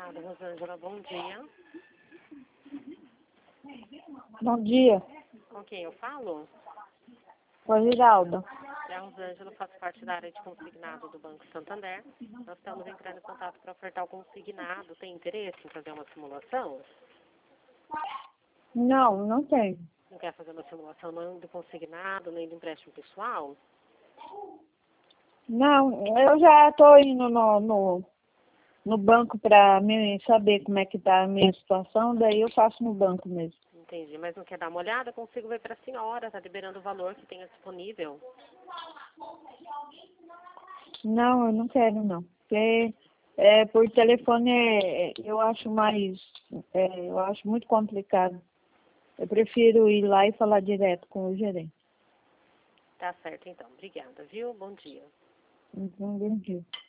Geraldo, Rosângela, bom dia. Bom dia. Com quem eu falo? Oi, Geraldo. É a Rosângela, faço parte da área de consignado do Banco Santander. Nós estamos entrando em contato para ofertar o consignado. Tem interesse em fazer uma simulação? Não, não tem. Não quer fazer uma simulação nem do consignado, nem do empréstimo pessoal? Não, eu já estou indo no banco para saber como é que está a minha situação, daí eu faço no banco mesmo. Entendi, mas não quer dar uma olhada? Consigo ver para a senhora, está liberando o valor que tenha disponível. Não, eu não quero não. Porque por telefone eu acho eu acho muito complicado. Eu prefiro ir lá e falar direto com o gerente. Tá certo, então. Obrigada, viu? Bom dia. Então, bom dia.